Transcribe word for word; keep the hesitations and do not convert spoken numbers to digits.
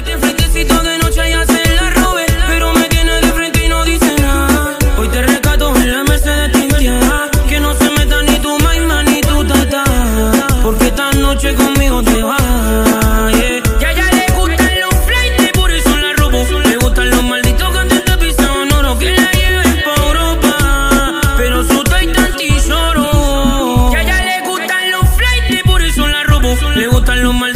mete fresquecito de noche y hace la robe, pero me tiene de frente y no dice nada. Hoy te rescato en la Mercedes tinteada, que no se meta ni tu maima ni tu tata, porque esta noche conmigo te vas. Yeah. Ya ya le gustan los flights, por eso la robo. Le gustan los malditos cantantes de pisado oro que la lleven pa' Europa, pero su tay tan tesoro. Ya ya le gustan los flights, por eso la robo. Le gustan los malditos